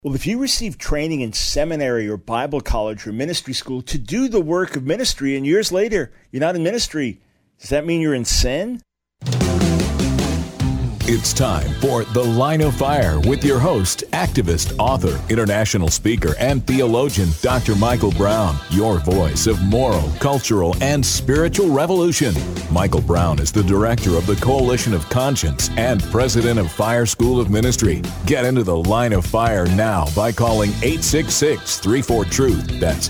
Well, if you receive training in seminary or Bible college or ministry school to do the work of ministry and years later you're not in ministry, does that mean you're in sin? It's time for The Line of Fire with your host, activist, author, international speaker, and theologian, Dr. Michael Brown, your voice of moral, cultural, and spiritual revolution. Michael Brown is the director of the Coalition of Conscience and president of Fire School of Ministry. Get into The Line of Fire now by calling 866-34-TRUTH. That's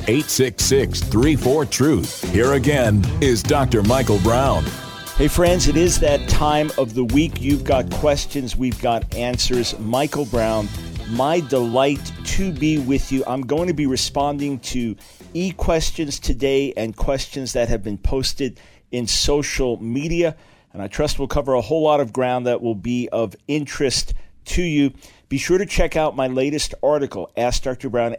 866-34-TRUTH. Here again is Dr. Michael Brown. Hey friends, it is that time of the week. You've got questions, we've got answers. Michael Brown, my delight to be with you. I'm going to be responding to e-questions today and questions that have been posted in social media. And I trust we'll cover a whole lot of ground that will be of interest to you. Be sure to check out my latest article, Ask Dr. Brown,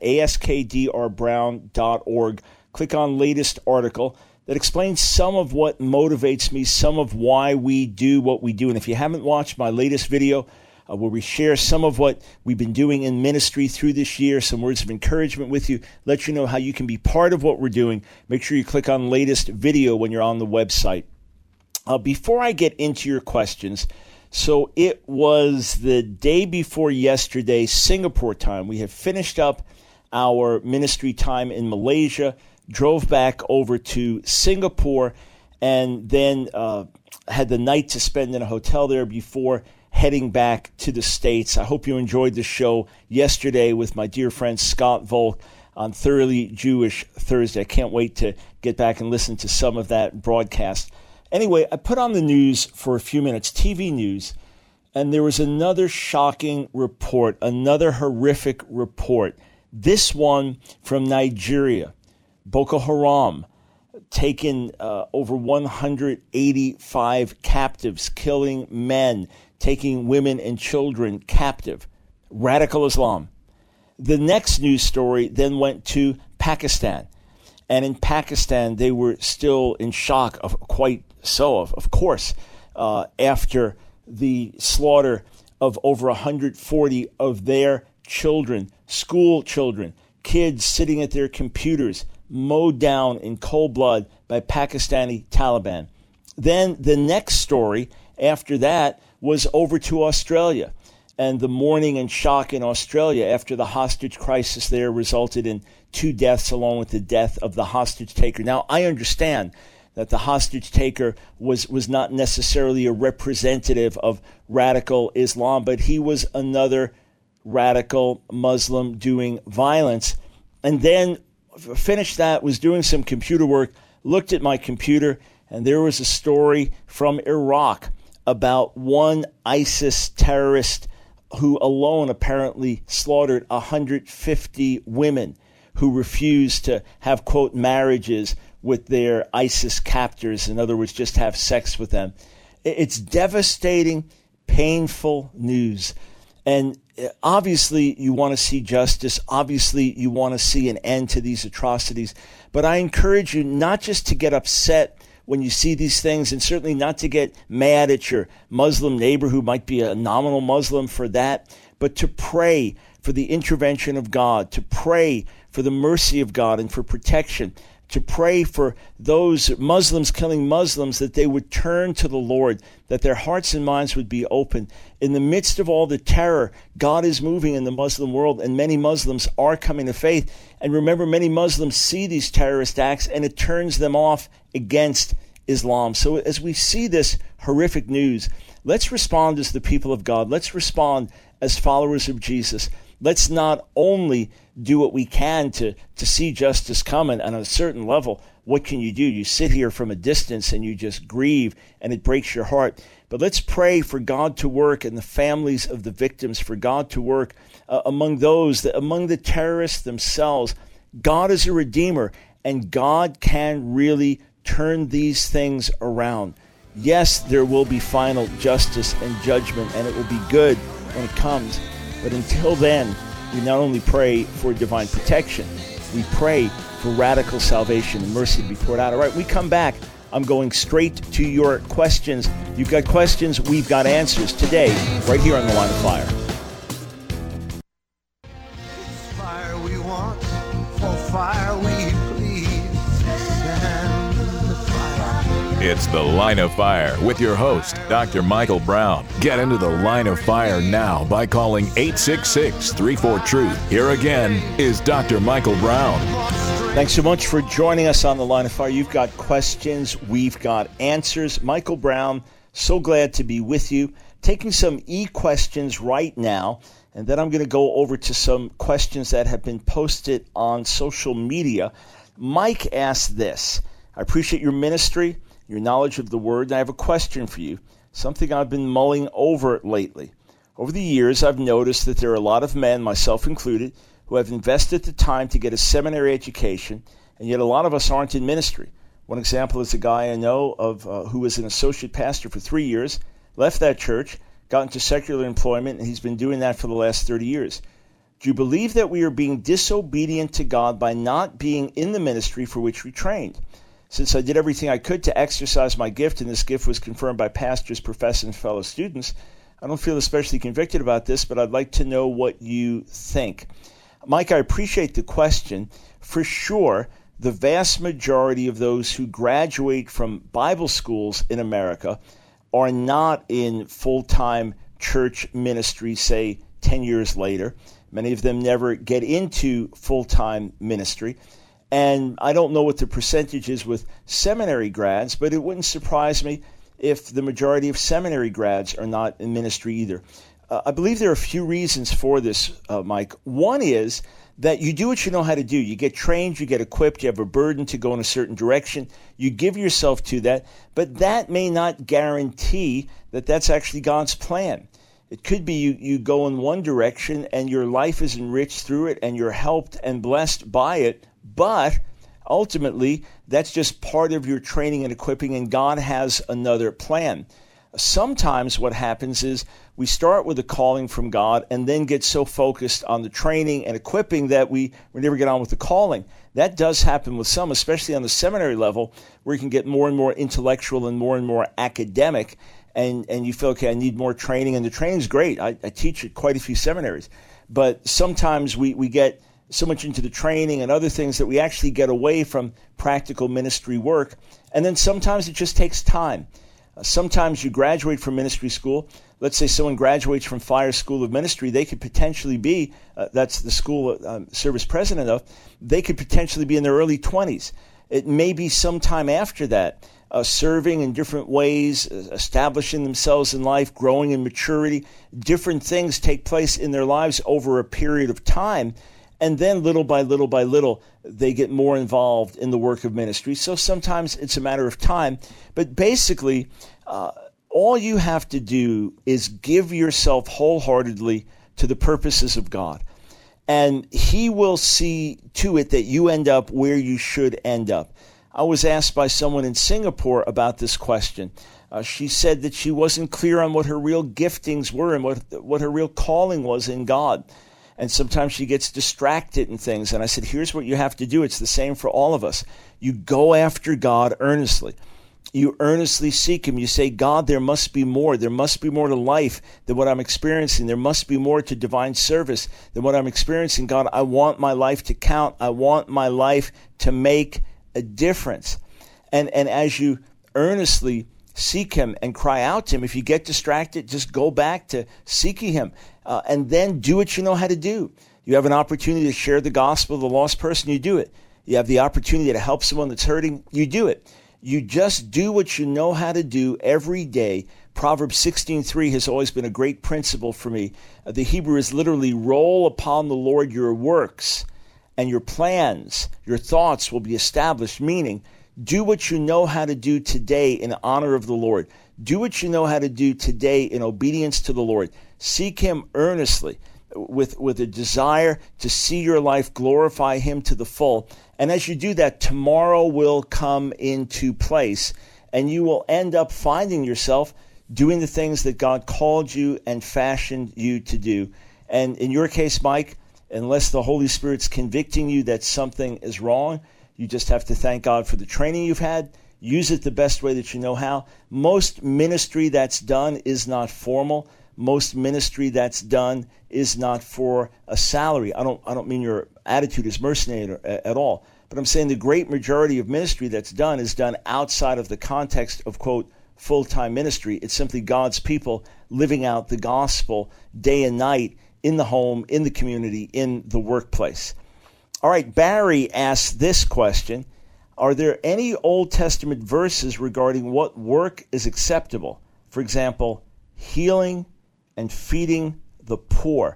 askdrbrown.org. Click on latest article that explains some of what motivates me, some of why we do what we do. And if you haven't watched my latest video, where we share some of what we've been doing in ministry through this year, some words of encouragement with you, let you know how you can be part of what we're doing, make sure you click on latest video when you're on the website. Before I get into your questions, so it was the day before yesterday, Singapore time. We have finished up our ministry time in Malaysia, drove back over to Singapore, and then had the night to spend in a hotel there before heading back to the States. I hope you enjoyed the show yesterday with my dear friend Scott Volk on Thoroughly Jewish Thursday. I can't wait to get back and listen to some of that broadcast. Anyway, I put on the news for a few minutes, TV news, and there was another shocking report, another horrific report. This one from Nigeria. Boko Haram taken over 185 captives, killing men, taking women and children captive. Radical Islam. The next news story then went to Pakistan. And in Pakistan, they were still in shock, of course, after the slaughter of over 140 of their children, school children, kids sitting at their computers, mowed down in cold blood by Pakistani Taliban. Then the next story after that was over to Australia, and the mourning and shock in Australia after the hostage crisis there resulted in 2 deaths along with the death of the hostage taker. Now, I understand that the hostage taker was not necessarily a representative of radical Islam, but he was another radical Muslim doing violence. And then finished that, was doing some computer work, looked at my computer, and there was a story from Iraq about one ISIS terrorist who alone apparently slaughtered 150 women who refused to have, quote, marriages with their ISIS captors. In other words, just have sex with them. It's devastating, painful news. And obviously, you want to see justice. Obviously, you want to see an end to these atrocities. But I encourage you not just to get upset when you see these things, and certainly not to get mad at your Muslim neighbor who might be a nominal Muslim for that, but to pray for the intervention of God, to pray for the mercy of God and for protection, to pray for those Muslims killing Muslims, that they would turn to the Lord, that their hearts and minds would be open. In the midst of all the terror, God is moving in the Muslim world, and many Muslims are coming to faith. And remember, many Muslims see these terrorist acts, and it turns them off against Islam. So as we see this horrific news, let's respond as the people of God. Let's respond as followers of Jesus. Let's not only do what we can to see justice come, and on a certain level, what can you do? You sit here from a distance and you just grieve, and it breaks your heart. But let's pray for God to work in the families of the victims, for God to work among the terrorists themselves. God is a redeemer, and God can really turn these things around. Yes, there will be final justice and judgment, and it will be good when it comes. But until then, we not only pray for divine protection, we pray for radical salvation and mercy to be poured out. All right, we come back. I'm going straight to your questions. You've got questions, we've got answers today, right here on The Line of Fire. once for fire, we please send the fire. It's The Line of Fire with your host, Dr. Michael Brown. Get into the Line of Fire now by calling 866-34-TRUTH. Here again is Dr. Michael Brown. Thanks so much for joining us on The Line of Fire. You've got questions, we've got answers. Michael Brown, so glad to be with you. Taking some e-questions right now, and then I'm going to go over to some questions that have been posted on social media. Mike asked this: I appreciate your ministry, your knowledge of the Word, and I have a question for you, something I've been mulling over lately. Over the years, I've noticed that there are a lot of men, myself included, who have invested the time to get a seminary education, and yet a lot of us aren't in ministry. One example is a guy I know of who was an associate pastor for 3 years, left that church, got into secular employment, and he's been doing that for the last 30 years. Do you believe that we are being disobedient to God by not being in the ministry for which we trained? Since I did everything I could to exercise my gift, and this gift was confirmed by pastors, professors, and fellow students, I don't feel especially convicted about this, but I'd like to know what you think. Mike, I appreciate the question. For sure, the vast majority of those who graduate from Bible schools in America are not in full-time church ministry, say, 10 years later. Many of them never get into full-time ministry. And I don't know what the percentage is with seminary grads, but it wouldn't surprise me if the majority of seminary grads are not in ministry either. I believe there are a few reasons for this, Mike. One is that you do what you know how to do. You get trained, you get equipped, you have a burden to go in a certain direction. You give yourself to that, but that may not guarantee that that's actually God's plan. It could be you go in one direction and your life is enriched through it and you're helped and blessed by it, but ultimately that's just part of your training and equipping, and God has another plan. Sometimes what happens is we start with a calling from God and then get so focused on the training and equipping that we never get on with the calling. That does happen with some, especially on the seminary level, where you can get more and more intellectual and more academic, and you feel, okay, I need more training, and the training's great. I teach at quite a few seminaries. But sometimes we get so much into the training and other things that we actually get away from practical ministry work. And then sometimes it just takes time. Sometimes you graduate from ministry school. Let's say someone graduates from Fire School of Ministry. They could potentially be, that's the school service president of, they could potentially be in their early 20s. It may be sometime after that, serving in different ways, establishing themselves in life, growing in maturity. Different things take place in their lives over a period of time. And then little by little, they get more involved in the work of ministry. So sometimes it's a matter of time. But basically, all you have to do is give yourself wholeheartedly to the purposes of God. And He will see to it that you end up where you should end up. I was asked by someone in Singapore about this question. She said that she wasn't clear on what her real giftings were and what her real calling was in God. And sometimes she gets distracted in things. And I said, here's what you have to do. It's the same for all of us. You go after God earnestly. You earnestly seek Him. You say, God, there must be more. There must be more to life than what I'm experiencing. There must be more to divine service than what I'm experiencing. God, I want my life to count. I want my life to make a difference. And as you earnestly seek Him and cry out to Him, if you get distracted, just go back to seeking Him. And then do what you know how to do. You have an opportunity to share the gospel with a lost person, you do it. You have the opportunity to help someone that's hurting, you do it. You just do what you know how to do every day. Proverbs 16:3 has always been a great principle for me. The Hebrew is literally, roll upon the Lord your works, and your plans, your thoughts will be established, meaning do what you know how to do today in honor of the Lord. Do what you know how to do today in obedience to the Lord. Seek Him earnestly with a desire to see your life glorify Him to the full. And as you do that, tomorrow will come into place, and you will end up finding yourself doing the things that God called you and fashioned you to do. And in your case, Mike, unless the Holy Spirit's convicting you that something is wrong, you just have to thank God for the training you've had. Use it the best way that you know how. Most ministry that's done is not formal. most ministry that's done is not for a salary. I don't mean your attitude is mercenary at all, but I'm saying the great majority of ministry that's done is done outside of the context of, quote, full-time ministry. It's simply God's people living out the gospel day and night in the home, in the community, in the workplace. All right, Barry asked this question: are there any Old Testament verses regarding what work is acceptable? For example, healing and feeding the poor.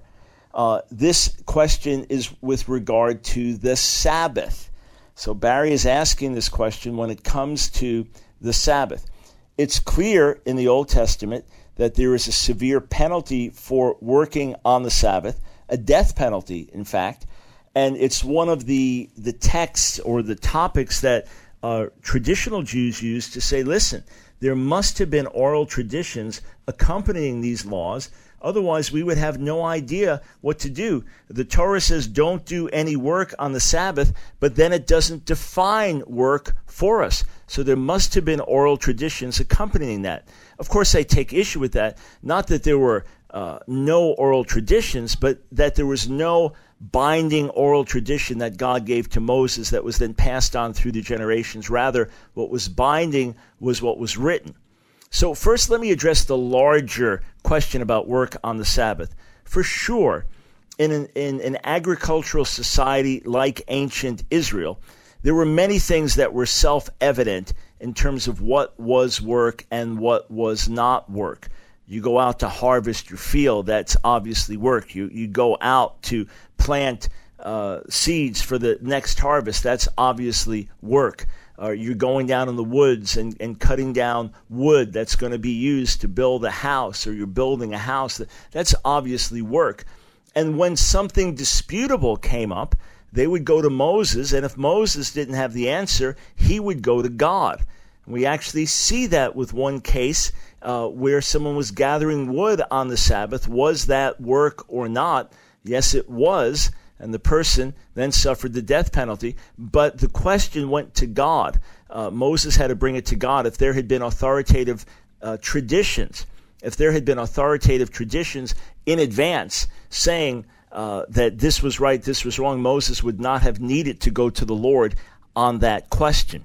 This question is with regard to the Sabbath. So Barry is asking this question when it comes to the Sabbath. It's clear in the Old Testament that there is a severe penalty for working on the Sabbath, a death penalty, in fact, and it's one of the texts or the topics that traditional Jews use to say, listen, there must have been oral traditions accompanying these laws. Otherwise, we would have no idea what to do. The Torah says don't do any work on the Sabbath, but then it doesn't define work for us. So there must have been oral traditions accompanying that. Of course, I take issue with that. Not that there were no oral traditions, but that there was no binding oral tradition that God gave to Moses that was then passed on through the generations. Rather, what was binding was what was written. So first, let me address the larger question about work on the Sabbath. For sure, in an agricultural society like ancient Israel, there were many things that were self-evident in terms of what was work and what was not work. You go out to harvest your field, that's obviously work. You go out to plant seeds for the next harvest, that's obviously work. You're going down in the woods and cutting down wood that's going to be used to build a house, or you're building a house. That's obviously work. And when something disputable came up, they would go to Moses, and if Moses didn't have the answer, he would go to God. And we actually see that with one case where someone was gathering wood on the Sabbath. Was that work or not? Yes, it was. And the person then suffered the death penalty. But the question went to God. Moses had to bring it to God. If there had been authoritative traditions, in advance saying that this was right, this was wrong, Moses would not have needed to go to the Lord on that question.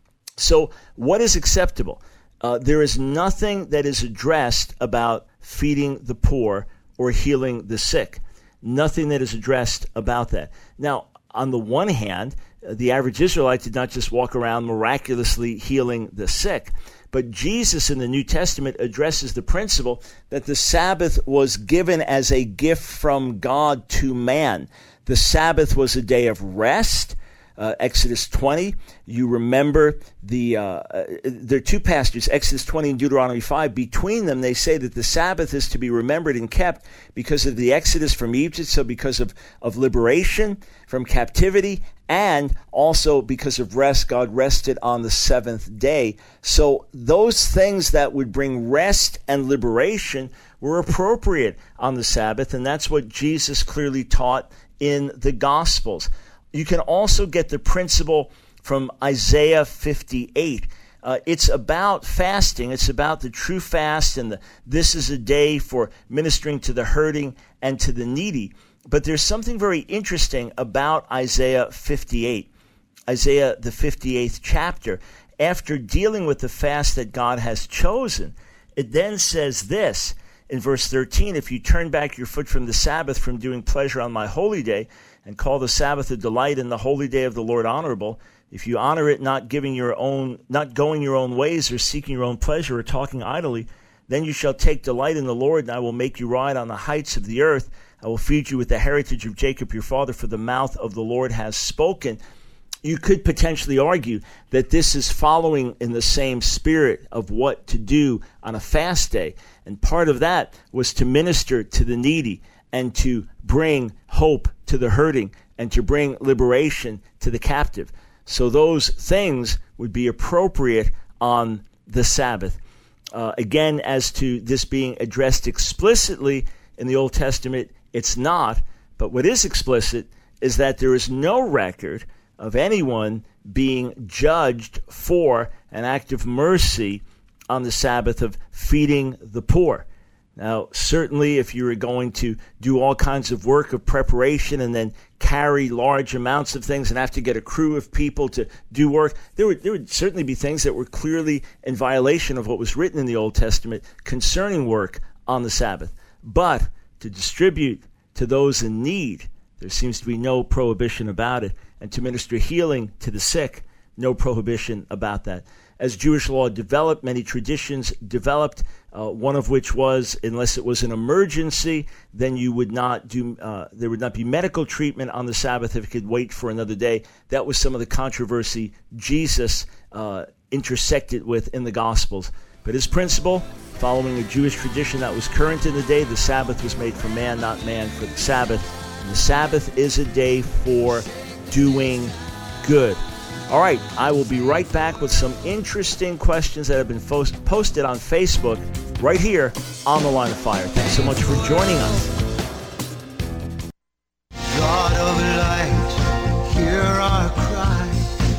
So what is acceptable? There is nothing that is addressed about feeding the poor or healing the sick. Nothing that is addressed about that. Now, on the one hand, the average Israelite did not just walk around miraculously healing the sick, but Jesus in the New Testament addresses the principle that the Sabbath was given as a gift from God to man. The Sabbath was a day of rest. Exodus 20, you remember there are two passages, Exodus 20 and Deuteronomy 5. Between them, they say that the Sabbath is to be remembered and kept because of the exodus from Egypt, so because of liberation from captivity, and also because of rest. God rested on the seventh day. So those things that would bring rest and liberation were appropriate on the Sabbath, and that's what Jesus clearly taught in the Gospels. You can also get the principle from Isaiah 58. It's about fasting. It's about the true fast, and this is a day for ministering to the hurting and to the needy. But there's something very interesting about Isaiah 58, Isaiah the 58th chapter. After dealing with the fast that God has chosen, it then says this in verse 13, if you turn back your foot from the Sabbath, from doing pleasure on my holy day, and call the Sabbath a delight and the holy day of the Lord honorable, if you honor it, not going your own ways or seeking your own pleasure or talking idly, then you shall take delight in the Lord, and I will make you ride on the heights of the earth. I will feed you with the heritage of Jacob your father, for the mouth of the Lord has spoken. You could potentially argue that this is following in the same spirit of what to do on a fast day. And part of that was to minister to the needy and to bring hope to the hurting and to bring liberation to the captive. So those things would be appropriate on the Sabbath. Again, as to this being addressed explicitly in the Old Testament, it's not. But what is explicit is that there is no record of anyone being judged for an act of mercy on the Sabbath of feeding the poor. Now, certainly if you were going to do all kinds of work of preparation and then carry large amounts of things and have to get a crew of people to do work, there would certainly be things that were clearly in violation of what was written in the Old Testament concerning work on the Sabbath. But to distribute to those in need, there seems to be no prohibition about it. And to minister healing to the sick, no prohibition about that. As Jewish law developed, many traditions developed, one of which was, unless it was an emergency, then you would not do. There would not be medical treatment on the Sabbath if it could wait for another day. That was some of the controversy Jesus intersected with in the Gospels. But his principle, following a Jewish tradition that was current in the day, the Sabbath was made for man, not man for the Sabbath. And the Sabbath is a day for doing good. All right, I will be right back with some interesting questions that have been posted on Facebook right here on The Line of Fire. Thanks so much for joining us. God of light, hear our cry,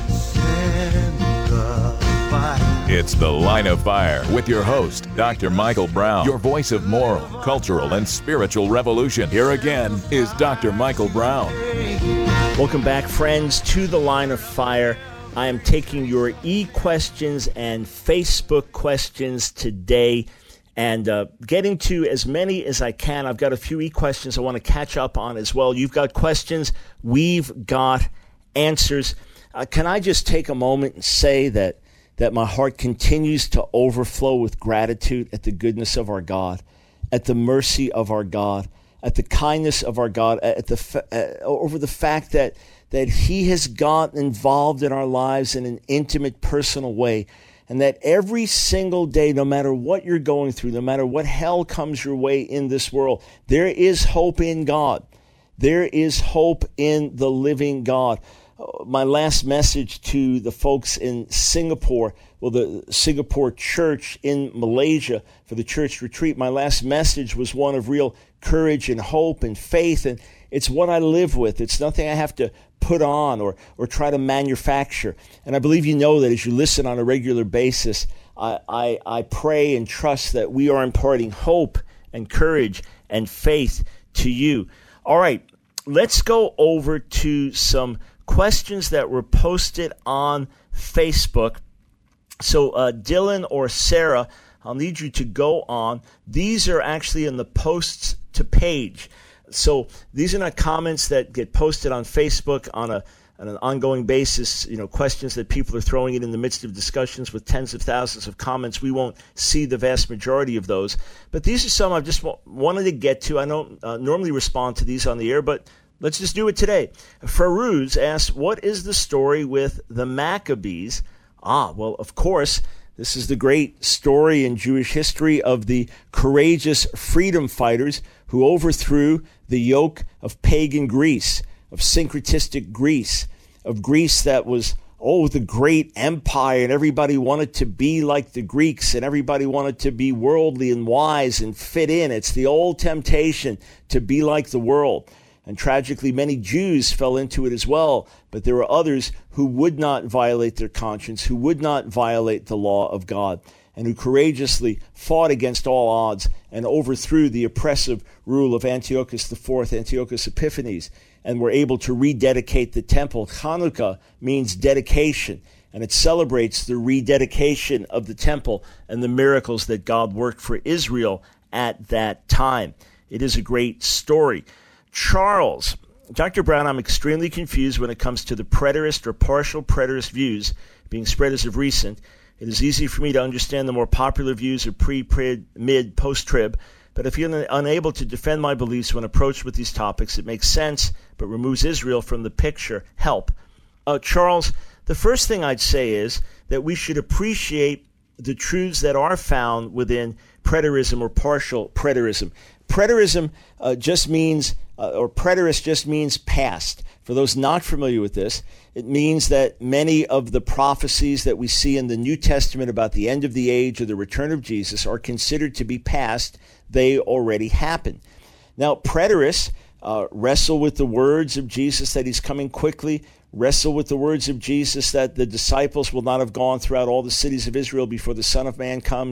send the fire. It's The Line of Fire with your host, Dr. Michael Brown, your voice of moral, cultural, and spiritual revolution. Here again is Dr. Michael Brown. Welcome back, friends, to The Line of Fire. I am taking your e-questions and Facebook questions today and getting to as many as I can. I've got a few e-questions I want to catch up on as well. You've got questions. We've got answers. Can I just take a moment and say that my heart continues to overflow with gratitude at the goodness of our God, at the mercy of our God, at the kindness of our God, at over the fact that he has gotten involved in our lives in an intimate, personal way, and that every single day, no matter what you're going through, no matter what hell comes your way in this world, there is hope in God. There is hope in the living God. My last message to the folks in Singapore, the Singapore church in Malaysia for the church retreat, my last message was one of real courage and hope and faith, and it's what I live with. It's nothing I have to put on or try to manufacture. And I believe you know that as you listen on a regular basis, I pray and trust that we are imparting hope and courage and faith to you. All right, let's go over to some questions that were posted on Facebook. So Dylan or Sarah, I'll need you to go on. These are actually in the posts to page. So these are not comments that get posted on Facebook on an ongoing basis, questions that people are throwing in the midst of discussions with tens of thousands of comments. We won't see the vast majority of those. But these are some I've just wanted to get to. I don't normally respond to these on the air, but let's just do it today. Farouz asks, what is the story with the Maccabees? Well, of course, this is the great story in Jewish history of the courageous freedom fighters who overthrew the yoke of pagan Greece, of syncretistic Greece, of Greece that was, the great empire, and everybody wanted to be like the Greeks, and everybody wanted to be worldly and wise and fit in. It's the old temptation to be like the world. And tragically, many Jews fell into it as well, but there were others who would not violate their conscience, who would not violate the law of God, and who courageously fought against all odds and overthrew the oppressive rule of Antiochus IV, Antiochus Epiphanes, and were able to rededicate the temple. Hanukkah means dedication, and it celebrates the rededication of the temple and the miracles that God worked for Israel at that time. It is a great story. Charles, Dr. Brown, I'm extremely confused when it comes to the preterist or partial preterist views being spread as of recent. It is easy for me to understand the more popular views of pre-, mid, post-trib, but if you're unable to defend my beliefs when approached with these topics, it makes sense, but removes Israel from the picture. Help. Charles, the first thing I'd say is that we should appreciate the truths that are found within preterism or partial preterism. Preterism just means, or preterist just means past. For those not familiar with this, it means that many of the prophecies that we see in the New Testament about the end of the age or the return of Jesus are considered to be past. They already happened. Now, preterists wrestle with the words of Jesus that he's coming quickly, wrestle with the words of Jesus that the disciples will not have gone throughout all the cities of Israel before the Son of Man comes,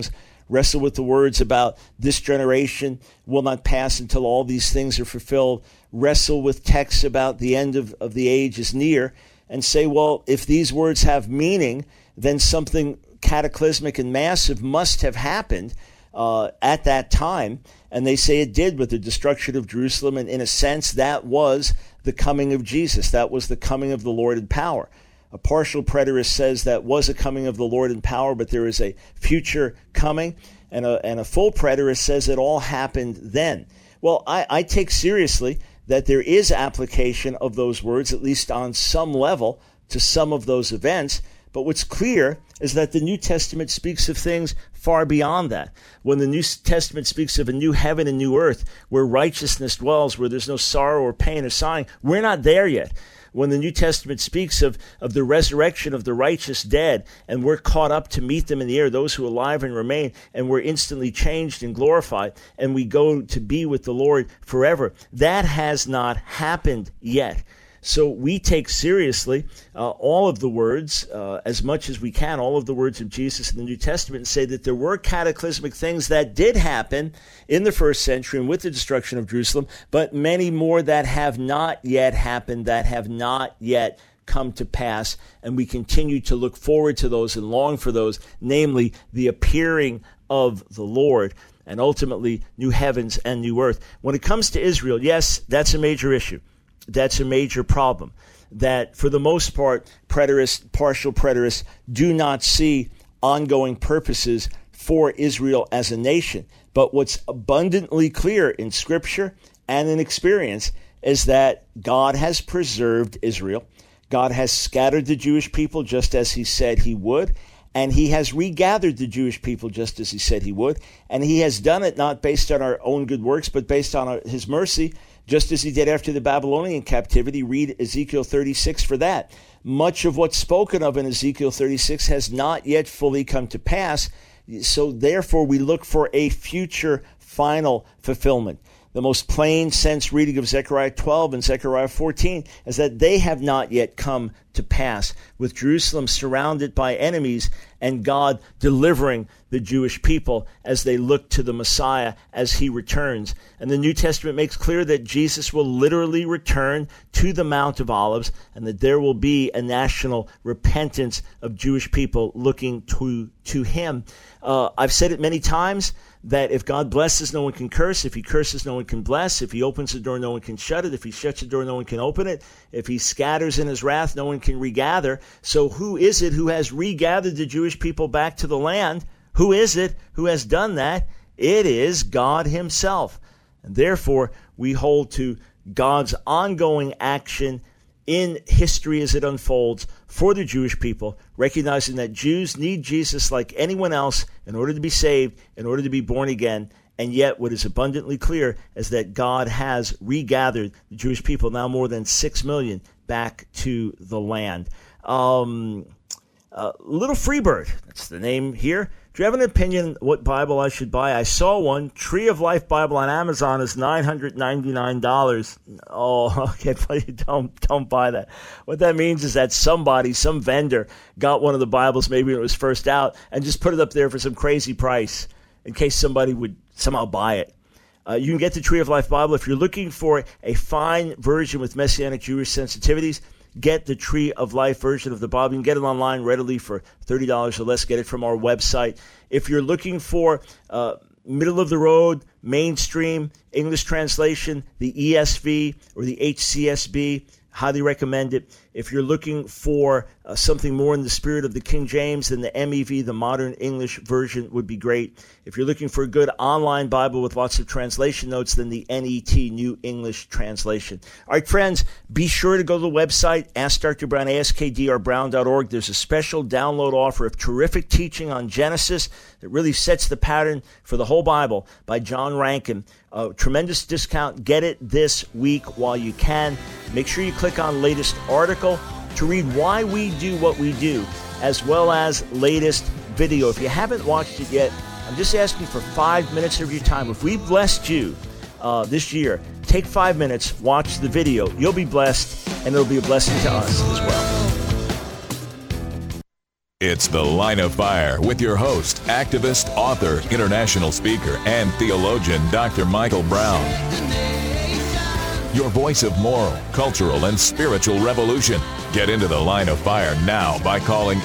wrestle with the words about this generation will not pass until all these things are fulfilled, wrestle with texts about the end of the age is near, and say, well, if these words have meaning, then something cataclysmic and massive must have happened at that time. And they say it did with the destruction of Jerusalem. And in a sense, that was the coming of Jesus. That was the coming of the Lord in power. A partial preterist says that was a coming of the Lord in power, but there is a future coming. And a full preterist says it all happened then. Well, I take seriously that there is application of those words, at least on some level, to some of those events. But what's clear is that the New Testament speaks of things far beyond that. When the New Testament speaks of a new heaven and new earth where righteousness dwells, where there's no sorrow or pain or sighing, we're not there yet. When the New Testament speaks of the resurrection of the righteous dead, and we're caught up to meet them in the air, those who are alive and remain, and we're instantly changed and glorified, and we go to be with the Lord forever, that has not happened yet. So we take seriously all of the words, as much as we can, all of the words of Jesus in the New Testament, and say that there were cataclysmic things that did happen in the first century and with the destruction of Jerusalem, but many more that have not yet happened, that have not yet come to pass, and we continue to look forward to those and long for those, namely the appearing of the Lord and ultimately new heavens and new earth. When it comes to Israel, yes, that's a major issue. That's a major problem, that for the most part, preterists, partial preterists, do not see ongoing purposes for Israel as a nation. But what's abundantly clear in Scripture and in experience is that God has preserved Israel. God has scattered the Jewish people just as he said he would, and he has regathered the Jewish people just as he said he would, and he has done it not based on our own good works, but based on his mercy, just as he did after the Babylonian captivity. Read Ezekiel 36 for that. Much of what's spoken of in Ezekiel 36 has not yet fully come to pass, so therefore we look for a future final fulfillment. The most plain sense reading of Zechariah 12 and Zechariah 14 is that they have not yet come to pass, with Jerusalem surrounded by enemies and God delivering the Jewish people as they look to the Messiah as he returns. And the New Testament makes clear that Jesus will literally return to the Mount of Olives, and that there will be a national repentance of Jewish people looking to him. I've said it many times that if God blesses, no one can curse. If he curses, no one can bless. If he opens the door, no one can shut it. If he shuts the door, no one can open it. If he scatters in his wrath, no one can regather. So who is it who has regathered the Jewish people back to the land? Who is it who has done that? It is God himself. And therefore, we hold to God's ongoing action in history as it unfolds for the Jewish people, recognizing that Jews need Jesus like anyone else in order to be saved, in order to be born again. And yet what is abundantly clear is that God has regathered the Jewish people, now more than 6 million, back to the land. Little Freebird, that's the name here. Do you have an opinion what Bible I should buy? I saw one, Tree of Life Bible on Amazon is $999. Oh, okay, please don't buy that. What that means is that somebody, some vendor, got one of the Bibles maybe when it was first out and just put it up there for some crazy price in case somebody would somehow buy it. You can get the Tree of Life Bible. If you're looking for a fine version with Messianic Jewish sensitivities, get the Tree of Life version of the Bible. You can get it online readily for $30 or less. Get it from our website. If you're looking for middle of the road, mainstream English translation, the ESV or the HCSB, highly recommend it. If you're looking for something more in the spirit of the King James, then the MEV, the Modern English Version, would be great. If you're looking for a good online Bible with lots of translation notes, then the NET, New English Translation. All right, friends, be sure to go to the website, Ask Dr. Brown, askdrbrown.org. There's a special download offer of terrific teaching on Genesis that really sets the pattern for the whole Bible by John Rankin. A tremendous discount. Get it this week while you can. Make sure you click on latest article to read why we do what we do, as well as latest video. If you haven't watched it yet, I'm just asking for 5 minutes of your time. If we've blessed you this year, take 5 minutes, watch the video. You'll be blessed, and it'll be a blessing to us as well. It's The Line of Fire with your host, activist, author, international speaker, and theologian, Dr. Michael Brown. Your voice of moral, cultural, and spiritual revolution. Get into The Line of Fire now by calling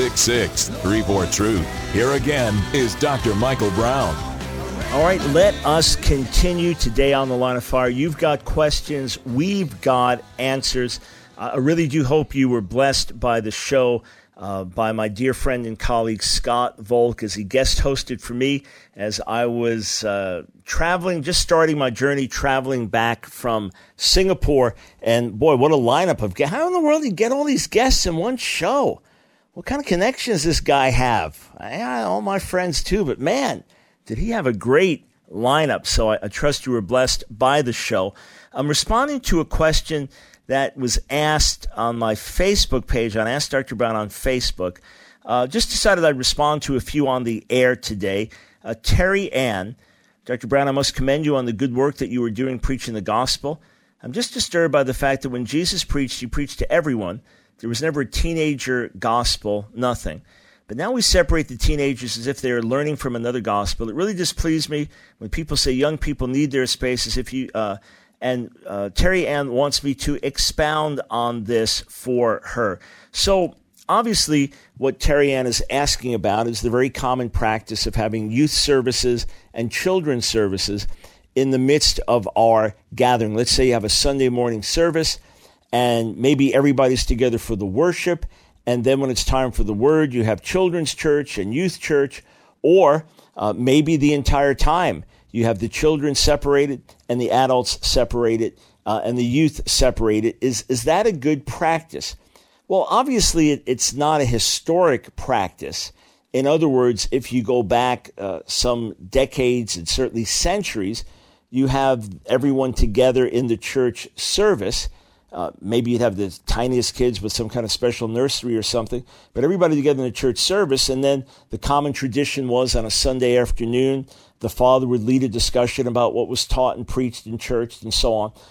866-34-TRUTH. Here again is Dr. Michael Brown. All right, let us continue today on The Line of Fire. You've got questions. We've got answers. I really do hope you were blessed by the show. By my dear friend and colleague Scott Volk, as he guest hosted for me as I was traveling, just starting my journey, traveling back from Singapore. And boy, what a lineup of guests. How in the world do you get all these guests in one show? What kind of connections does this guy have? All my friends too, but man, did he have a great lineup. So I trust you were blessed by the show. I'm responding to a question that was asked on my Facebook page, on Ask Dr. Brown on Facebook. Just decided I'd respond to a few on the air today. Terry Ann, Dr. Brown, I must commend you on the good work that you were doing preaching the gospel. I'm just disturbed by the fact that when Jesus preached, he preached to everyone. There was never a teenager gospel, nothing. But now we separate the teenagers as if they are learning from another gospel. It really displeased me when people say young people need their space, as if you... And Terry Ann wants me to expound on this for her. So obviously what Terry Ann is asking about is the very common practice of having youth services and children's services in the midst of our gathering. Let's say you have a Sunday morning service and maybe everybody's together for the worship. And then when it's time for the word, you have children's church and youth church, or maybe the entire time. You have the children separated and the adults separated and the youth separated. Is that a good practice? Well, obviously, it's not a historic practice. In other words, if you go back some decades and certainly centuries, you have everyone together in the church service. Maybe you'd have the tiniest kids with some kind of special nursery or something, but everybody together in the church service. And then the common tradition was on a Sunday afternoon, the father would lead a discussion about what was taught and preached in church and so on.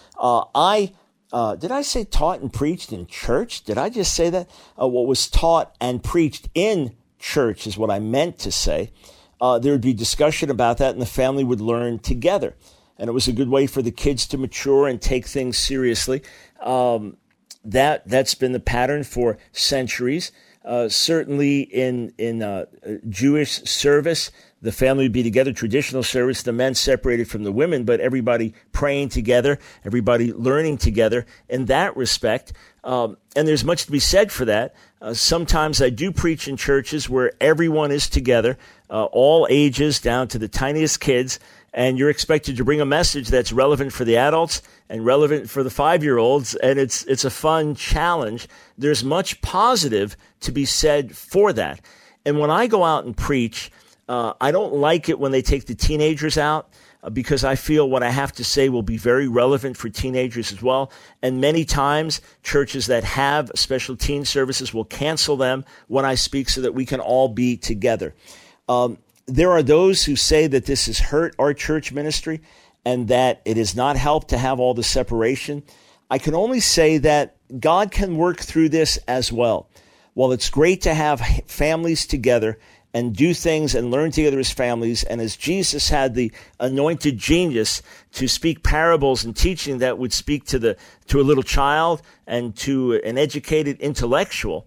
Did I say taught and preached in church? Did I just say that? What was taught and preached in church is what I meant to say. There would be discussion about that and the family would learn together. And it was a good way for the kids to mature and take things seriously. That's been the pattern for centuries. Certainly in Jewish service, the family would be together, traditional service, the men separated from the women, but everybody praying together, everybody learning together in that respect. And there's much to be said for that. Sometimes I do preach in churches where everyone is together, all ages down to the tiniest kids, and you're expected to bring a message that's relevant for the adults and relevant for the 5-year-olds, and it's a fun challenge. There's much positive to be said for that. And when I go out and preach, I don't like it when they take the teenagers out because I feel what I have to say will be very relevant for teenagers as well. And many times, churches that have special teen services will cancel them when I speak so that we can all be together. There are those who say that this has hurt our church ministry and that it has not helped to have all the separation. I can only say that God can work through this as well. While it's great to have families together and do things and learn together as families, and as Jesus had the anointed genius to speak parables and teaching that would speak to a little child and to an educated intellectual,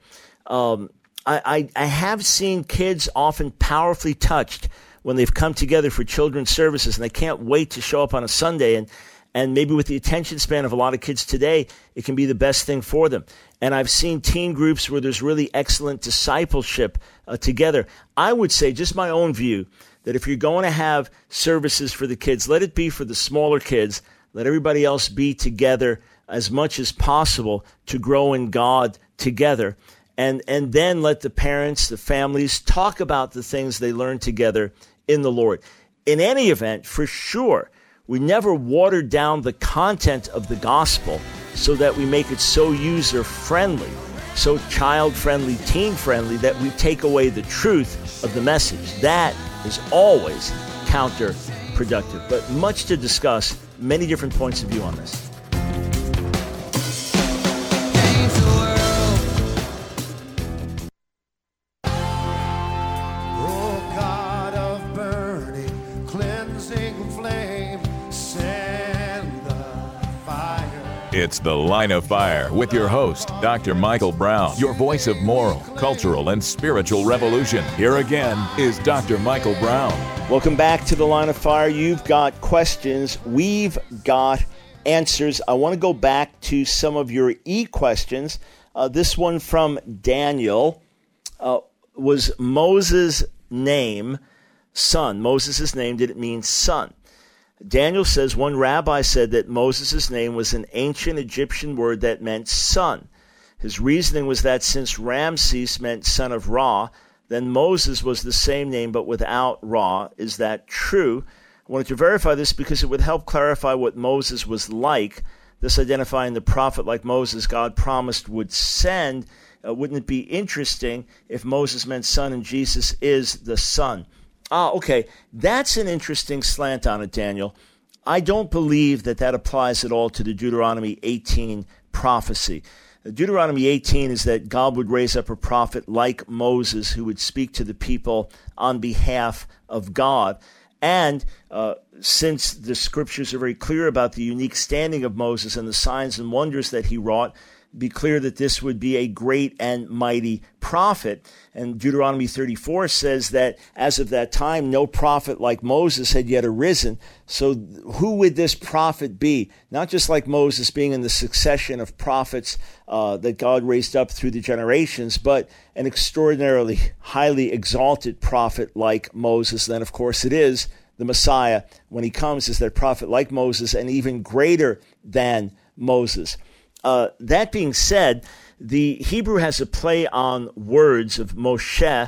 I have seen kids often powerfully touched when they've come together for children's services and they can't wait to show up on a Sunday. And maybe with the attention span of a lot of kids today, it can be the best thing for them. And I've seen teen groups where there's really excellent discipleship together. I would say, just my own view, that if you're going to have services for the kids, let it be for the smaller kids. Let everybody else be together as much as possible to grow in God together. And then let the parents, the families, talk about the things they learn together in the Lord. In any event, for sure, we never watered down the content of the gospel so that we make it so user-friendly, so child-friendly, teen-friendly, that we take away the truth of the message. That is always counterproductive. But much to discuss, many different points of view on this. It's The Line of Fire with your host, Dr. Michael Brown, your voice of moral, cultural, and spiritual revolution. Here again is Dr. Michael Brown. Welcome back to The Line of Fire. You've got questions. We've got answers. I want to go back to some of your questions. This one from Daniel. Was Moses' name son? Moses' name, did it mean son? Daniel says, one rabbi said that Moses' name was an ancient Egyptian word that meant son. His reasoning was that since Ramses meant son of Ra, then Moses was the same name but without Ra. Is that true? I wanted to verify this because it would help clarify what Moses was like, thus identifying the prophet like Moses God promised would send. Wouldn't it be interesting if Moses meant son and Jesus is the son? Okay. That's an interesting slant on it, Daniel. I don't believe that applies at all to the Deuteronomy 18 prophecy. Deuteronomy 18 is that God would raise up a prophet like Moses who would speak to the people on behalf of God. And since the scriptures are very clear about the unique standing of Moses and the signs and wonders that he wrought, be clear that this would be a great and mighty prophet. And Deuteronomy 34 says that as of that time, no prophet like Moses had yet arisen. So who would this prophet be? Not just like Moses being in the succession of prophets that God raised up through the generations, but an extraordinarily highly exalted prophet like Moses. Then, of course, it is the Messiah. When he comes, is that prophet like Moses and even greater than Moses. That being said, the Hebrew has a play on words of Moshe,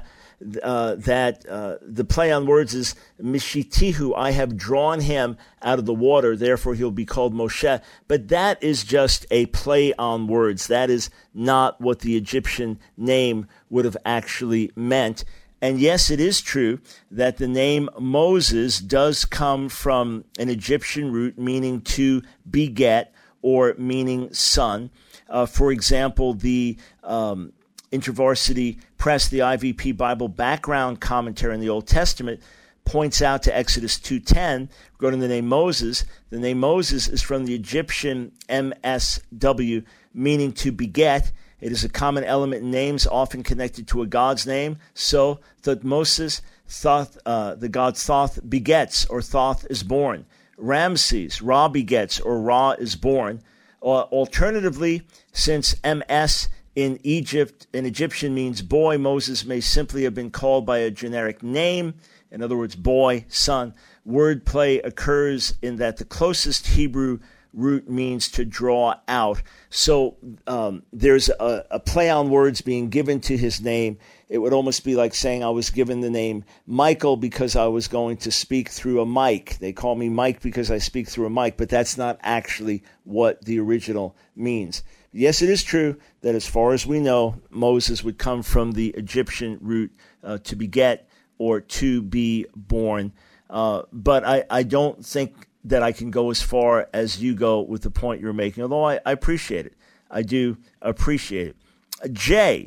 the play on words is Mishitihu, I have drawn him out of the water, therefore he'll be called Moshe. But that is just a play on words. That is not what the Egyptian name would have actually meant. And yes, it is true that the name Moses does come from an Egyptian root meaning to beget, or meaning son. For example, the InterVarsity Press, the IVP Bible Background Commentary in the Old Testament, points out to Exodus 2:10, regarding the name Moses. The name Moses is from the Egyptian MSW, meaning to beget. It is a common element in names often connected to a god's name. So, Thutmoses, Thoth, the god Thoth begets, or Thoth is born. Ramses, Ra begets, or Ra is born. Alternatively, since MS in Egyptian means boy, Moses may simply have been called by a generic name, in other words, boy, son. Wordplay occurs in that the closest Hebrew root means to draw out. So there's a play on words being given to his name. It would almost be like saying I was given the name Michael because I was going to speak through a mic. They call me Mike because I speak through a mic, but that's not actually what the original means. Yes, it is true that as far as we know, Moses would come from the Egyptian root to beget or to be born. But I don't think that I can go as far as you go with the point you're making, although I appreciate it. I do appreciate it. Jay,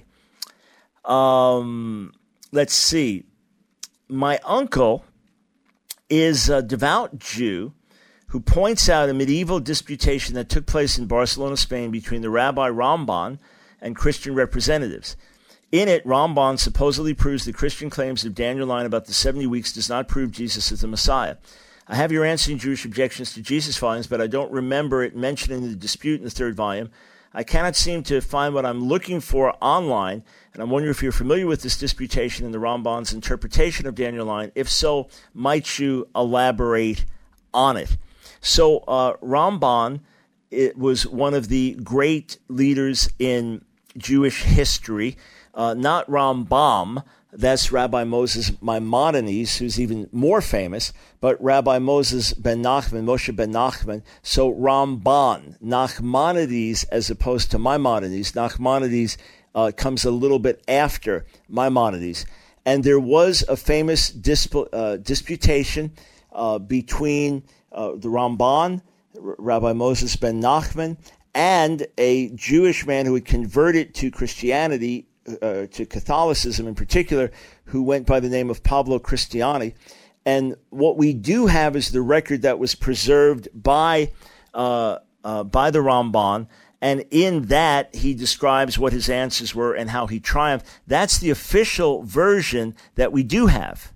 let's see. My uncle is a devout Jew who points out a medieval disputation that took place in Barcelona, Spain, between the Rabbi Ramban and Christian representatives. In it, Ramban supposedly proves the Christian claims of Daniel 9 about the 70 weeks does not prove Jesus as the Messiah. I have your answering Jewish objections to Jesus volumes, but I don't remember it mentioning the dispute in the third volume. I cannot seem to find what I'm looking for online, and I'm wondering if you're familiar with this disputation in the Ramban's interpretation of Daniel 9. If so, might you elaborate on it? So Ramban, it was one of the great leaders in Jewish history, not Rambam. That's Rabbi Moses Maimonides, who's even more famous, but Rabbi Moses ben Nachman, Moshe ben Nachman. So Ramban, Nachmanides as opposed to Maimonides. Nachmanides comes a little bit after Maimonides. And there was a famous disputation between the Ramban, Rabbi Moses ben Nachman, and a Jewish man who had converted to Christianity, to Catholicism in particular, who went by the name of Pablo Cristiani. And what we do have is the record that was preserved by by the Ramban. And in that, he describes what his answers were and how he triumphed. That's the official version that we do have.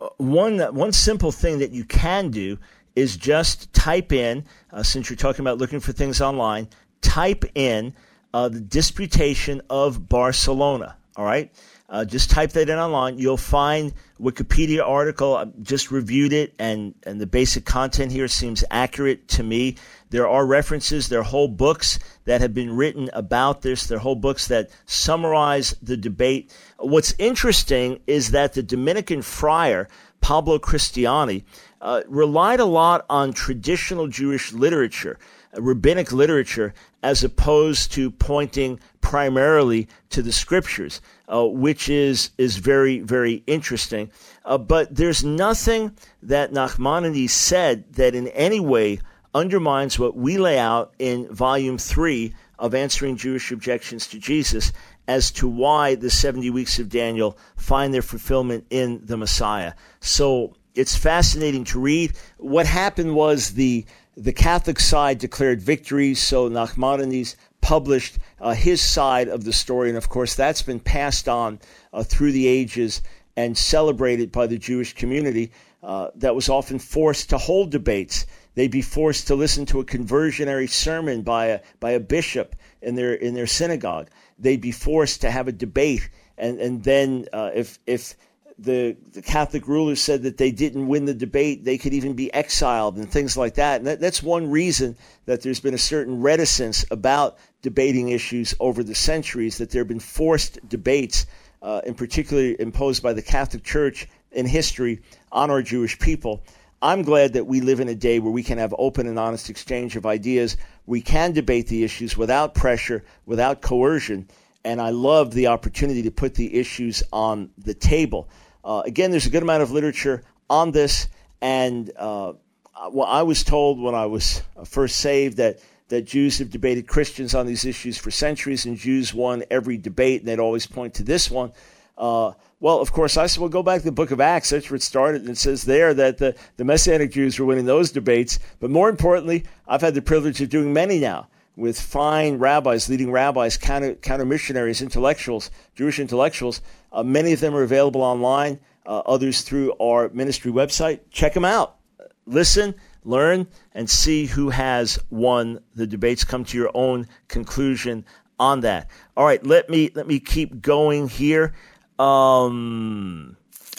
One simple thing that you can do is just type in, since you're talking about looking for things online, type in the Disputation of Barcelona, all right? Just type that in online. You'll find Wikipedia article. I just reviewed it, and the basic content here seems accurate to me. There are references. There are whole books that have been written about this. There are whole books that summarize the debate. What's interesting is that the Dominican friar, Pablo Cristiani, relied a lot on traditional Jewish literature, rabbinic literature, as opposed to pointing primarily to the scriptures, which is very, very interesting. But there's nothing that Nachmanides said that in any way undermines what we lay out in Volume 3 of Answering Jewish Objections to Jesus as to why the 70 weeks of Daniel find their fulfillment in the Messiah. So it's fascinating to read. What happened was the Catholic side declared victory, so Nachmanides published his side of the story, and of course that's been passed on through the ages and celebrated by the Jewish community that was often forced to hold debates. They'd be forced to listen to a conversionary sermon by a bishop in their synagogue. They'd be forced to have a debate, and then if the Catholic rulers said that they didn't win the debate, they could even be exiled and things like that. And that's one reason that there's been a certain reticence about debating issues over the centuries, that there have been forced debates, in particular imposed by the Catholic Church in history on our Jewish people. I'm glad that we live in a day where we can have open and honest exchange of ideas. We can debate the issues without pressure, without coercion, and I love the opportunity to put the issues on the table. Again, there's a good amount of literature on this, and I was told when I was first saved that Jews have debated Christians on these issues for centuries, and Jews won every debate, and they'd always point to this one. Well, of course, I said, well, go back to the book of Acts. That's where it started, and it says there that the Messianic Jews were winning those debates. But more importantly, I've had the privilege of doing many now with fine rabbis, leading rabbis, counter missionaries, intellectuals, Jewish intellectuals. Many of them are available online, others through our ministry website. Check them out. Listen, learn, and see who has won the debates. Come to your own conclusion on that. All right, let me keep going here. Howard.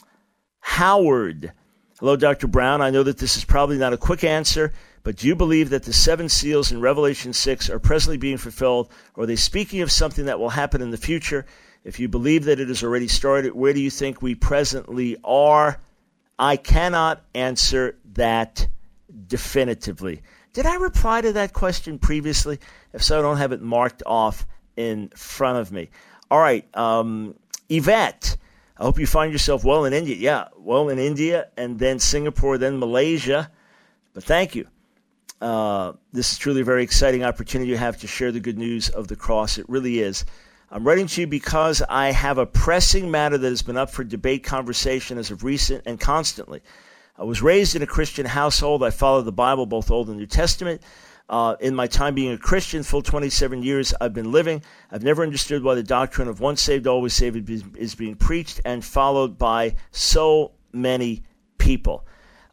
Hello, Dr. Brown. I know that this is probably not a quick answer, but do you believe that the 7 seals in Revelation 6 are presently being fulfilled, or are they speaking of something that will happen in the future? If you believe that it has already started, where do you think we presently are? I cannot answer that definitively. Did I reply to that question previously? If so, I don't have it marked off in front of me. All right, Yvette, I hope you find yourself well in India. Yeah, well in India, and then Singapore, then Malaysia. But thank you. This is truly a very exciting opportunity you have to share the good news of the cross. It really is. I'm writing to you because I have a pressing matter that has been up for debate, conversation as of recent and constantly. I was raised in a Christian household. I followed the Bible, both Old and New Testament. In my time being a Christian, full 27 years I've been living, I've never understood why the doctrine of once saved, always saved is being preached and followed by so many people.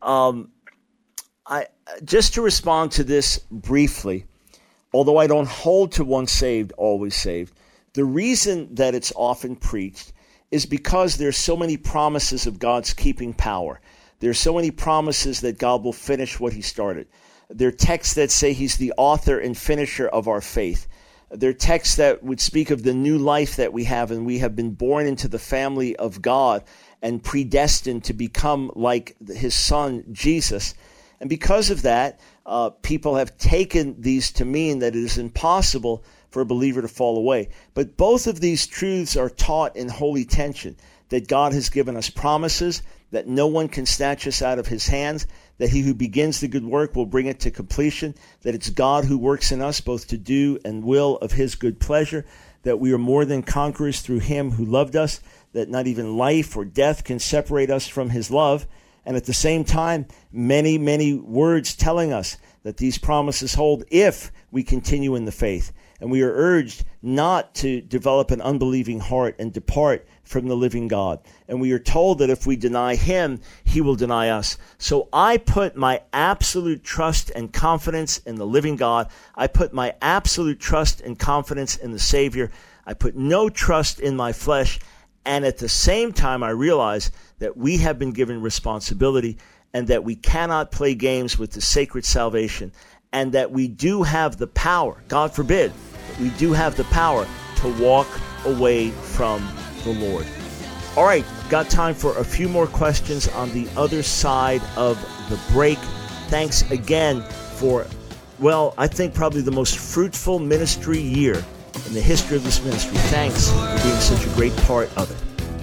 Just to respond to this briefly, although I don't hold to once saved, always saved, the reason that it's often preached is because there's so many promises of God's keeping power. There's so many promises that God will finish what he started. There are texts that say he's the author and finisher of our faith. There are texts that would speak of the new life that we have, and we have been born into the family of God and predestined to become like his son, Jesus. And because of that, people have taken these to mean that it is impossible for a believer to fall away. But both of these truths are taught in holy tension, that God has given us promises, that no one can snatch us out of his hands, that he who begins the good work will bring it to completion, that it's God who works in us both to do and will of his good pleasure, that we are more than conquerors through him who loved us, that not even life or death can separate us from his love, and at the same time, many, many words telling us that these promises hold if we continue in the faith. And we are urged not to develop an unbelieving heart and depart from the living God. And we are told that if we deny him, he will deny us. So I put my absolute trust and confidence in the living God. I put my absolute trust and confidence in the Savior. I put no trust in my flesh. And at the same time, I realize that we have been given responsibility and that we cannot play games with the sacred salvation, and that we do have the power, God forbid, but we do have the power to walk away from the Lord. All right, got time for a few more questions on the other side of the break. Thanks again for, well, I think probably the most fruitful ministry year in the history of this ministry. Thanks for being such a great part of it.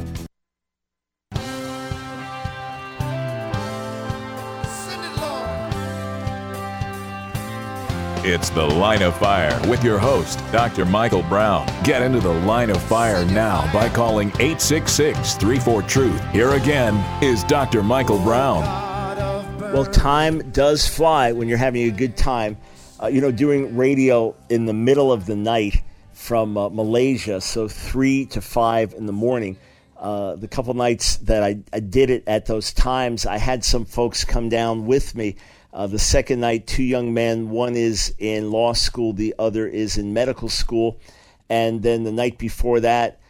It's The Line of Fire with your host, Dr. Michael Brown. Get into the Line of Fire now by calling 866-34-TRUTH. Here again is Dr. Michael Brown. Well, time does fly when you're having a good time. Doing radio in the middle of the night from Malaysia, so 3 to 5 in the morning. The couple nights that I did it at those times, I had some folks come down with me. The second night, 2 young men, one is in law school, the other is in medical school. And then the night before that,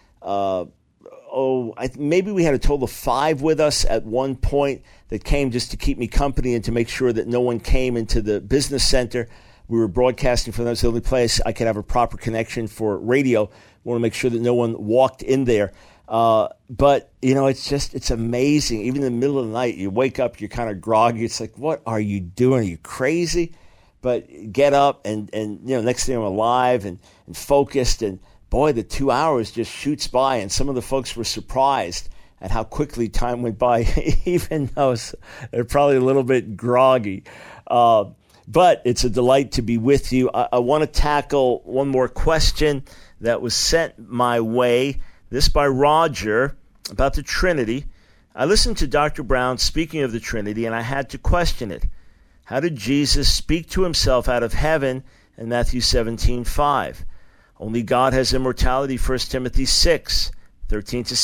maybe we had a total of 5 with us at one point that came just to keep me company and to make sure that no one came into the business center. We were broadcasting from that. Was the only place I could have a proper connection for radio. We want to make sure that no one walked in there. But, it's amazing. Even in the middle of the night, you wake up, you're kind of groggy. It's like, what are you doing? Are you crazy? But get up and next thing I'm alive and focused. And boy, the 2 hours just shoots by. And some of the folks were surprised at how quickly time went by, even though they're probably a little bit groggy. But it's a delight to be with you. I want to tackle one more question that was sent my way. This by Roger about the Trinity. I listened to Dr. Brown speaking of the Trinity, and I had to question it. How did Jesus speak to himself out of heaven in Matthew 17:5? Only God has immortality, 1 Timothy 6, 13 to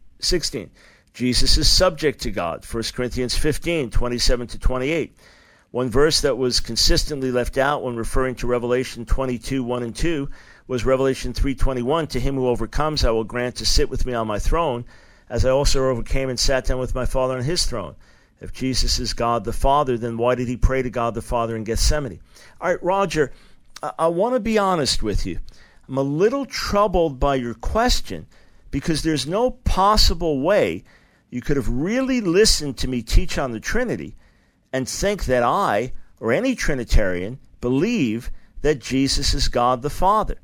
16. Jesus is subject to God, 1 Corinthians 15, 27 to 28. One verse that was consistently left out when referring to Revelation 22, 1 and 2 was Revelation 3:21. To him who overcomes, I will grant to sit with me on my throne, as I also overcame and sat down with my Father on his throne. If Jesus is God the Father, then why did he pray to God the Father in Gethsemane? All right, Roger, I want to be honest with you. I'm a little troubled by your question because there's no possible way you could have really listened to me teach on the Trinity and think that I, or any Trinitarian, believe that Jesus is God the Father.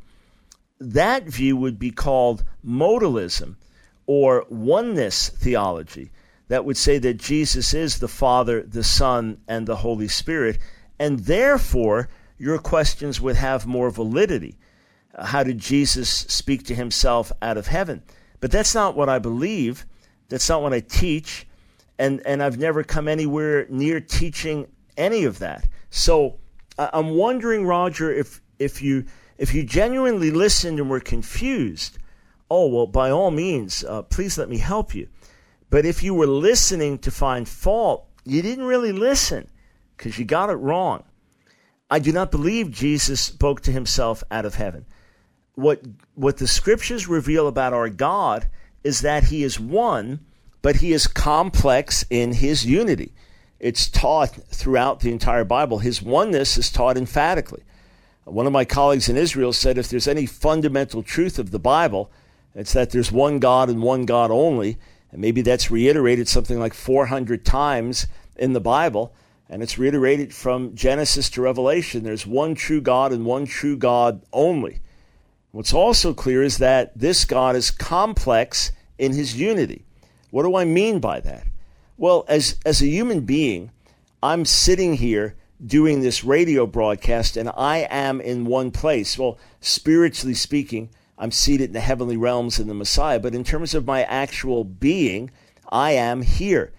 That view would be called modalism or oneness theology. That would say that Jesus is the Father, the Son, and the Holy Spirit, and therefore your questions would have more validity. How did Jesus speak to himself out of heaven? But that's not what I believe. That's not what I teach, and I've never come anywhere near teaching any of that. So I'm wondering, Roger, if you genuinely listened and were confused, by all means, please let me help you. But if you were listening to find fault, you didn't really listen because you got it wrong. I do not believe Jesus spoke to himself out of heaven. What the scriptures reveal about our God is that he is one, but he is complex in his unity. It's taught throughout the entire Bible. His oneness is taught emphatically. One of my colleagues in Israel said if there's any fundamental truth of the Bible, it's that there's one God and one God only. And maybe that's reiterated something like 400 times in the Bible. And it's reiterated from Genesis to Revelation. There's one true God and one true God only. What's also clear is that this God is complex in his unity. What do I mean by that? Well, as a human being, I'm sitting here doing this radio broadcast, and I am in one place. Well, spiritually speaking, I'm seated in the heavenly realms in the Messiah, but in terms of my actual being, I am here.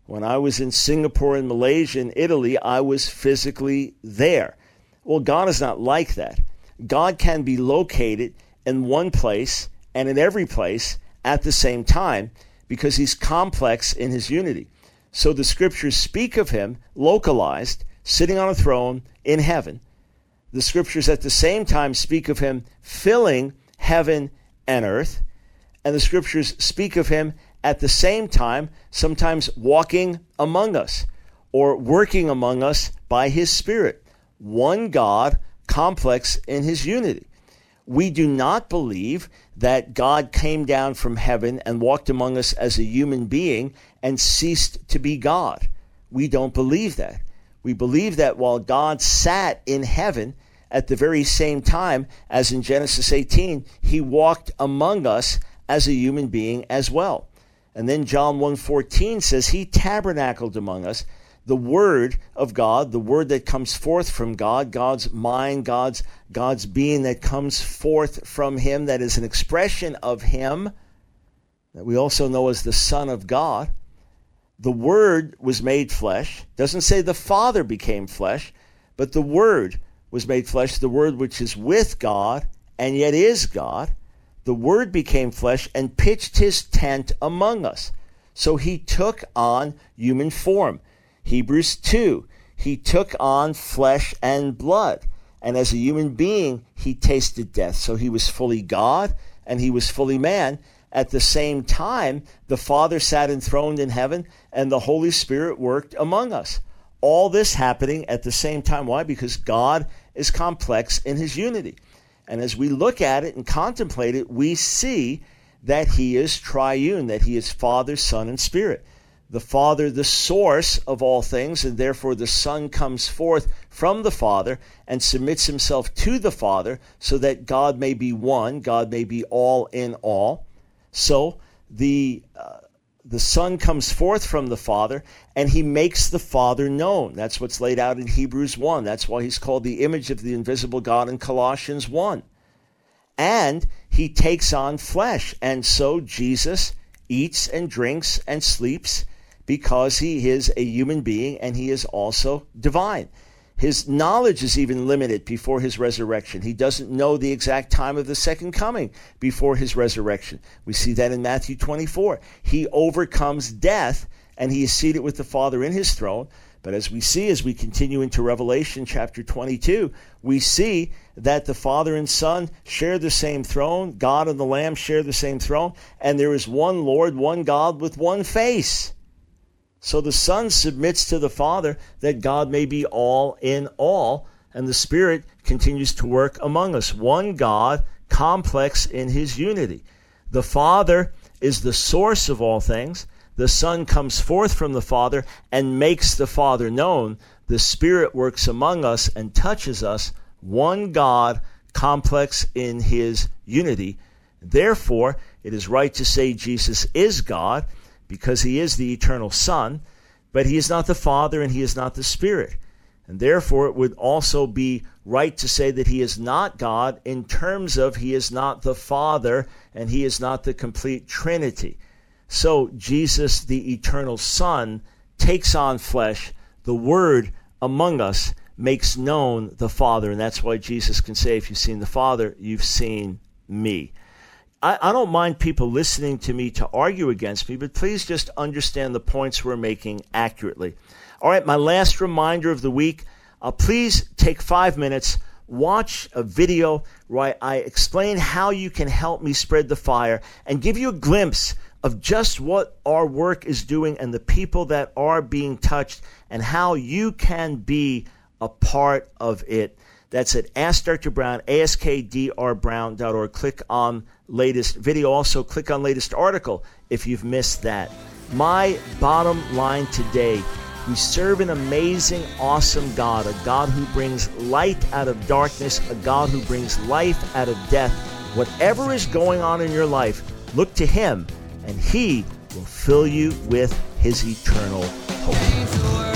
When I was in Singapore and Malaysia and Italy, I was physically there. Well, God is not like that. God can be located in one place and in every place at the same time because he's complex in his unity. So the scriptures speak of him localized, sitting on a throne in heaven. The scriptures at the same time speak of him filling heaven and earth. And the scriptures speak of him at the same time, sometimes walking among us or working among us by his Spirit. One God, complex in his unity. We do not believe that God came down from heaven and walked among us as a human being and ceased to be God. We don't believe that. We believe that while God sat in heaven at the very same time as in Genesis 18, he walked among us as a human being as well. And then John 1:14 says he tabernacled among us. The word of God, the word that comes forth from God, God's mind, God's being that comes forth from him, that is an expression of him, that we also know as the Son of God. The Word was made flesh. Doesn't say the Father became flesh, but the Word was made flesh, the Word which is with God and yet is God. The Word became flesh and pitched his tent among us. So he took on human form. Hebrews 2, he took on flesh and blood. And as a human being, he tasted death. So he was fully God and he was fully man. At the same time, the Father sat enthroned in heaven and the Holy Spirit worked among us. All this happening at the same time. Why? Because God is complex in his unity. And as we look at it and contemplate it, we see that he is triune, that he is Father, Son, and Spirit. The Father, the source of all things, and therefore the Son comes forth from the Father and submits himself to the Father so that God may be one, God may be all in all. So the Son comes forth from the Father and he makes the Father known. That's what's laid out in Hebrews 1. That's why he's called the image of the invisible God in Colossians 1. And he takes on flesh. And so Jesus eats and drinks and sleeps because he is a human being and he is also divine. His knowledge is even limited before his resurrection. He doesn't know the exact time of the second coming before his resurrection. We see that in Matthew 24. He overcomes death and he is seated with the Father in his throne. But as we see, as we continue into Revelation chapter 22, we see that the Father and Son share the same throne. God and the Lamb share the same throne. And there is one Lord, one God with one face. So the Son submits to the Father that God may be all in all, and the Spirit continues to work among us. One God, complex in his unity. The Father is the source of all things. The Son comes forth from the Father and makes the Father known. The Spirit works among us and touches us. One God, complex in his unity. Therefore, it is right to say Jesus is God, because he is the eternal Son, but he is not the Father and he is not the Spirit. And therefore, it would also be right to say that he is not God in terms of he is not the Father and he is not the complete Trinity. So Jesus, the eternal Son, takes on flesh. The Word among us makes known the Father. And that's why Jesus can say, if you've seen the Father, you've seen me. I don't mind people listening to me to argue against me, but please just understand the points we're making accurately. All right, my last reminder of the week, please take 5 minutes, watch a video where I explain how you can help me spread the fire and give you a glimpse of just what our work is doing and the people that are being touched and how you can be a part of it. That's at Ask Dr. Brown, askdrbrown.org. Click on latest video. Also, click on latest article if you've missed that. My bottom line today, we serve an amazing, awesome God, a God who brings light out of darkness, a God who brings life out of death. Whatever is going on in your life, look to him, and he will fill you with his eternal hope.